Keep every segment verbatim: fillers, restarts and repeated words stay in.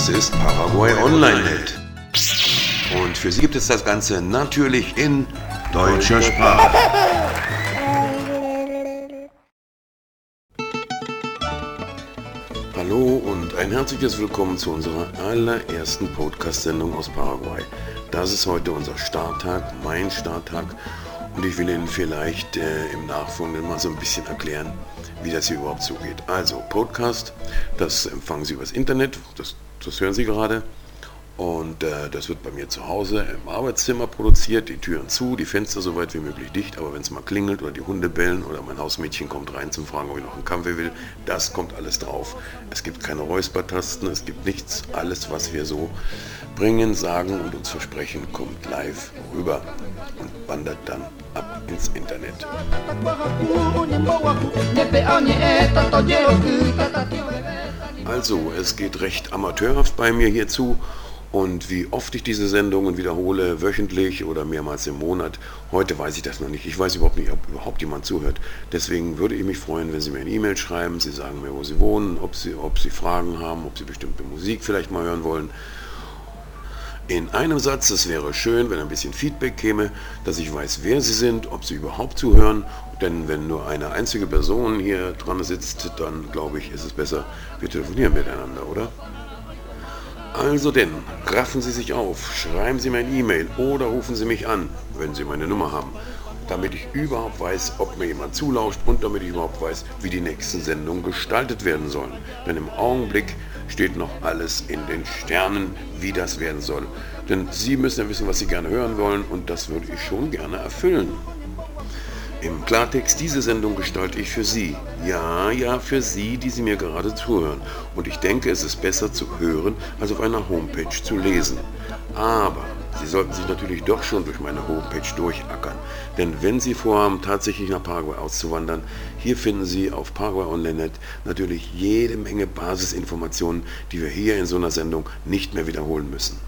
Das ist Paraguay Online Net. Und für Sie gibt es das Ganze natürlich in deutscher Sprache. Hallo und ein herzliches Willkommen zu unserer allerersten Podcast-Sendung aus Paraguay. Das ist heute unser Starttag, mein Starttag. Und ich will Ihnen vielleicht äh, im Nachfolgenden mal so ein bisschen erklären, wie das hier überhaupt zugeht. Also Podcast, das empfangen Sie übers Internet, das, das hören Sie gerade. Und äh, das wird bei mir zu Hause im Arbeitszimmer produziert, die Türen zu, die Fenster so weit wie möglich dicht, aber wenn es mal klingelt oder die Hunde bellen oder mein Hausmädchen kommt rein zum Fragen, ob ich noch einen Kaffee will, das kommt alles drauf. Es gibt keine Räuspertasten, es gibt nichts, alles was wir so bringen, sagen und uns versprechen, kommt live rüber und wandert dann ab ins Internet. Also, es geht recht amateurhaft bei mir hierzu. Und wie oft ich diese Sendungen wiederhole, wöchentlich oder mehrmals im Monat, heute weiß ich das noch nicht. Ich weiß überhaupt nicht, ob überhaupt jemand zuhört. Deswegen würde ich mich freuen, wenn Sie mir eine E-Mail schreiben, Sie sagen mir, wo Sie wohnen, ob Sie, ob Sie Fragen haben, ob Sie bestimmte Musik vielleicht mal hören wollen. In einem Satz, es wäre schön, wenn ein bisschen Feedback käme, dass ich weiß, wer Sie sind, ob Sie überhaupt zuhören. Denn wenn nur eine einzige Person hier dran sitzt, dann glaube ich, ist es besser, wir telefonieren miteinander, oder? Also denn, raffen Sie sich auf, schreiben Sie mir eine E-Mail oder rufen Sie mich an, wenn Sie meine Nummer haben, damit ich überhaupt weiß, ob mir jemand zulauscht und damit ich überhaupt weiß, wie die nächsten Sendungen gestaltet werden sollen. Denn im Augenblick steht noch alles in den Sternen, wie das werden soll. Denn Sie müssen ja wissen, was Sie gerne hören wollen und das würde ich schon gerne erfüllen. Im Klartext, diese Sendung gestalte ich für Sie. Ja, ja, für Sie, die Sie mir gerade zuhören. Und ich denke, es ist besser zu hören, als auf einer Homepage zu lesen. Aber Sie sollten sich natürlich doch schon durch meine Homepage durchackern. Denn wenn Sie vorhaben, tatsächlich nach Paraguay auszuwandern, hier finden Sie auf Paraguay Online Net natürlich jede Menge Basisinformationen, die wir hier in so einer Sendung nicht mehr wiederholen müssen.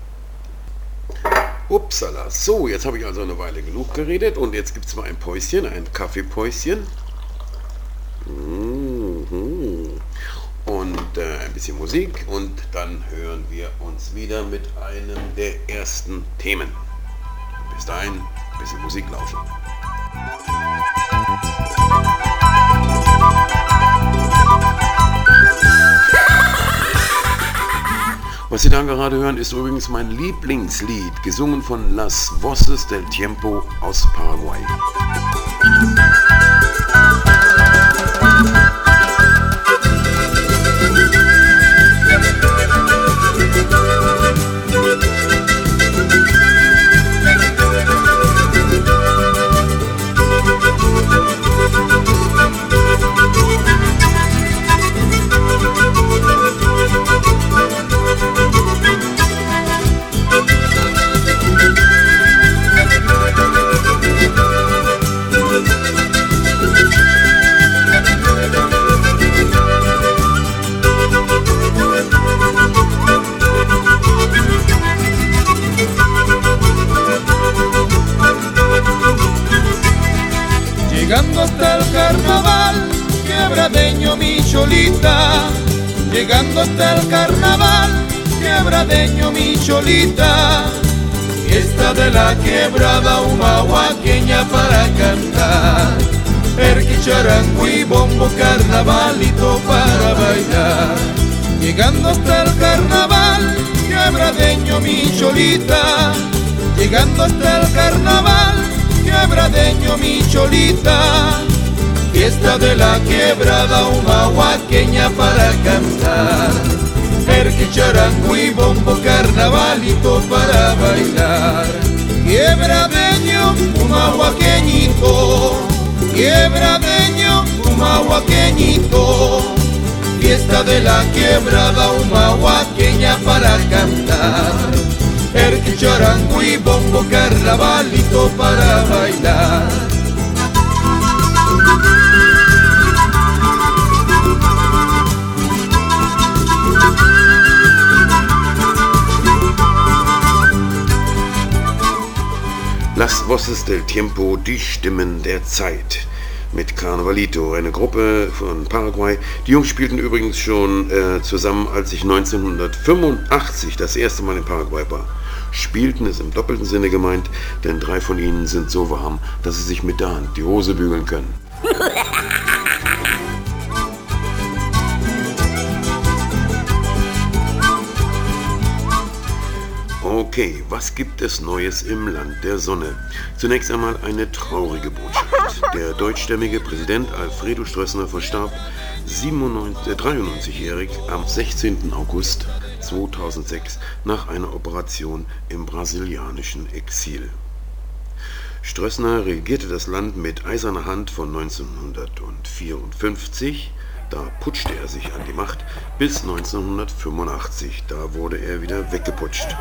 Upsala, so, jetzt habe ich also eine Weile genug geredet und jetzt gibt es mal ein Päuschen, ein Kaffeepäuschen. Und äh, ein bisschen Musik und dann hören wir uns wieder mit einem der ersten Themen. Bis dahin, ein bisschen Musik lauschen. Was Sie da gerade hören, ist übrigens mein Lieblingslied, gesungen von Las Voces del Tiempo aus Paraguay. Llegando hasta el carnaval, quebradeño mi cholita. Llegando hasta el carnaval, quebradeño mi cholita. Fiesta de la quebrada humahuaqueña para cantar. Perque, charango y bombo, carnavalito para bailar. Llegando hasta el carnaval, quebradeño mi cholita. Llegando hasta el carnaval, quebradeño mi cholita. Fiesta de la quebrada humahuaqueña para cantar. Perque, charango y bombo, carnavalito para bailar. Quebradeño, humahuaqueñito. Quebradeño, humahuaqueñito. Fiesta de la quebrada humahuaqueña para cantar. Perque, charango y bombo, carnavalito para bailar. Las Voces del Tiempo, die Stimmen der Zeit. mit Carnavalito, eine Gruppe von Paraguay. Die Jungs spielten übrigens schon äh, zusammen, als ich neunzehnhundertfünfundachtzig das erste Mal in Paraguay war. Spielten ist im doppelten Sinne gemeint, denn drei von ihnen sind so warm, dass sie sich mit der Hand die Hose bügeln können. Okay, was gibt es Neues im Land der Sonne? Zunächst einmal eine traurige Botschaft. Der deutschstämmige Präsident Alfredo Stroessner verstarb dreiundneunzigjährig am sechzehnten August zweitausendsechs nach einer Operation im brasilianischen Exil. Stroessner regierte das Land mit eiserner Hand von neunzehnhundertvierundfünfzig, da putschte er sich an die Macht, bis neunzehnhundertfünfundachtzig, da wurde er wieder weggeputscht.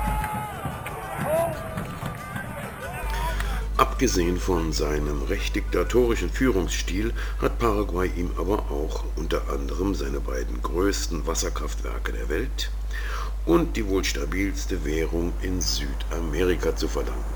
Abgesehen von seinem recht diktatorischen Führungsstil hat Paraguay ihm aber auch unter anderem seine beiden größten Wasserkraftwerke der Welt und die wohl stabilste Währung in Südamerika zu verdanken.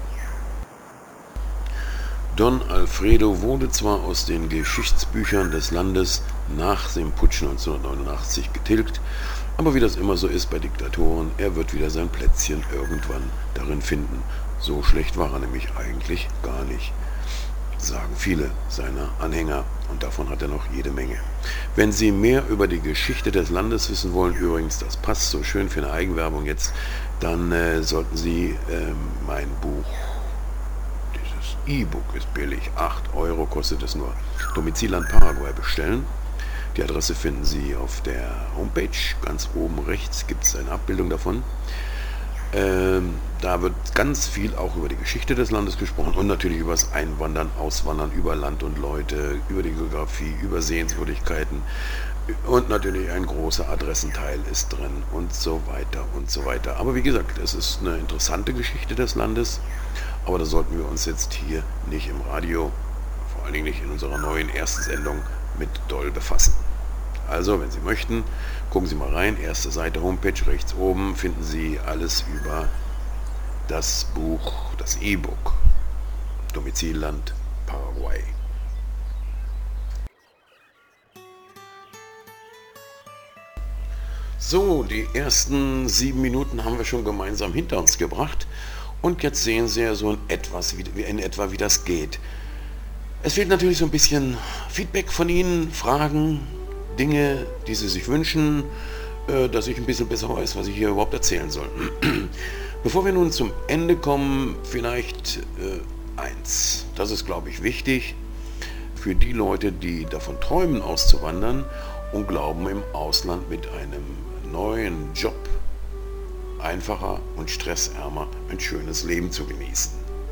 Don Alfredo wurde zwar aus den Geschichtsbüchern des Landes nach dem Putsch neunzehnhundertneunundachtzig getilgt, aber wie das immer so ist bei Diktatoren, er wird wieder sein Plätzchen irgendwann darin finden. So schlecht war er nämlich eigentlich gar nicht, sagen viele seiner Anhänger, und davon hat er noch jede Menge. Wenn Sie mehr über die Geschichte des Landes wissen wollen, übrigens, das passt so schön für eine Eigenwerbung jetzt, dann äh, sollten Sie äh, mein Buch, dieses E-Book ist billig, acht Euro kostet es nur, Domizilland Paraguay bestellen. Die Adresse finden Sie auf der Homepage, ganz oben rechts gibt es eine Abbildung davon. Ähm, da wird ganz viel auch über die Geschichte des Landes gesprochen und natürlich über das Einwandern, Auswandern, über Land und Leute, über die Geografie, über Sehenswürdigkeiten und natürlich ein großer Adressenteil ist drin und so weiter und so weiter. Aber wie gesagt, es ist eine interessante Geschichte des Landes, aber da sollten wir uns jetzt hier nicht im Radio, vor allen Dingen nicht in unserer neuen ersten Sendung, mit doll befassen. Also, wenn Sie möchten, gucken Sie mal rein, erste Seite, Homepage, rechts oben finden Sie alles über das Buch, das E-Book, Domizilland Paraguay. So, die ersten sieben Minuten haben wir schon gemeinsam hinter uns gebracht und jetzt sehen Sie ja so in, etwas, wie, in etwa, wie das geht. Es fehlt natürlich so ein bisschen Feedback von Ihnen, Fragen, Dinge, die Sie sich wünschen, äh, dass ich ein bisschen besser weiß, was ich hier überhaupt erzählen soll. Bevor wir nun zum Ende kommen, vielleicht äh, eins. Das ist, glaube ich, wichtig für die Leute, die davon träumen, auszuwandern und glauben, im Ausland mit einem neuen Job einfacher und stressärmer ein schönes Leben zu genießen.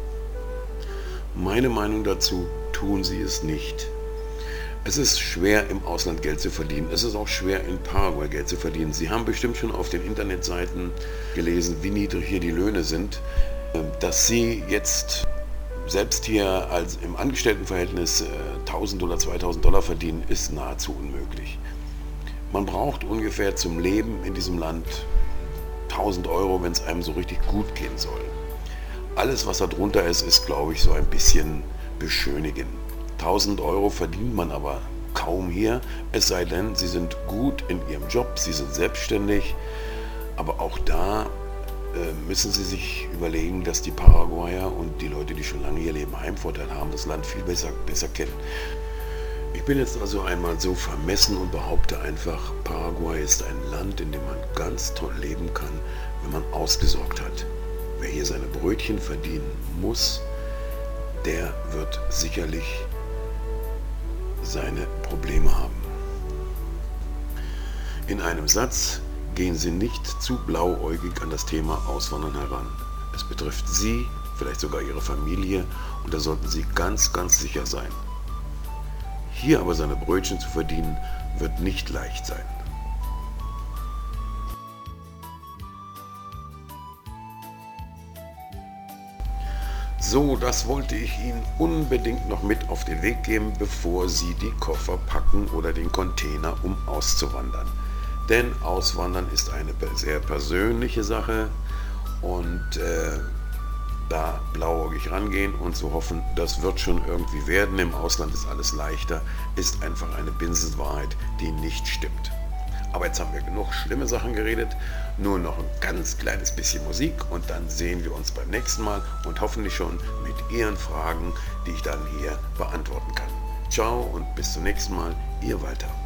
Meine Meinung dazu: tun Sie es nicht. Es ist schwer, im Ausland Geld zu verdienen. Es ist auch schwer, in Paraguay Geld zu verdienen. Sie haben bestimmt schon auf den Internetseiten gelesen, wie niedrig hier die Löhne sind. Dass Sie jetzt selbst hier als im Angestelltenverhältnis tausend oder zweitausend Dollar verdienen, ist nahezu unmöglich. Man braucht ungefähr zum Leben in diesem Land tausend Euro, wenn es einem so richtig gut gehen soll. Alles, was da drunter ist, ist, glaube ich, so ein bisschen beschönigen. tausend Euro verdient man aber kaum hier, es sei denn, Sie sind gut in Ihrem Job, Sie sind selbstständig, aber auch da äh, müssen Sie sich überlegen, dass die Paraguayer und die Leute, die schon lange hier leben, Heimvorteil haben, das Land viel besser, besser kennen. Ich bin jetzt also einmal so vermessen und behaupte einfach, Paraguay ist ein Land, in dem man ganz toll leben kann, wenn man ausgesorgt hat. Wer hier seine Brötchen verdienen muss, der wird sicherlich seine Probleme haben. In einem Satz: gehen Sie nicht zu blauäugig an das Thema Auswandern heran. Es betrifft Sie, vielleicht sogar Ihre Familie, und da sollten Sie ganz, ganz sicher sein. Hier aber seine Brötchen zu verdienen, wird nicht leicht sein. So, das wollte ich Ihnen unbedingt noch mit auf den Weg geben, bevor Sie die Koffer packen oder den Container, um auszuwandern. Denn Auswandern ist eine sehr persönliche Sache und äh, da blauäugig rangehen und zu hoffen, das wird schon irgendwie werden, im Ausland ist alles leichter, ist einfach eine Binsenwahrheit, die nicht stimmt. Aber jetzt haben wir genug schlimme Sachen geredet, nur noch ein ganz kleines bisschen Musik und dann sehen wir uns beim nächsten Mal und hoffentlich schon mit Ihren Fragen, die ich dann hier beantworten kann. Ciao und bis zum nächsten Mal, Ihr Walter.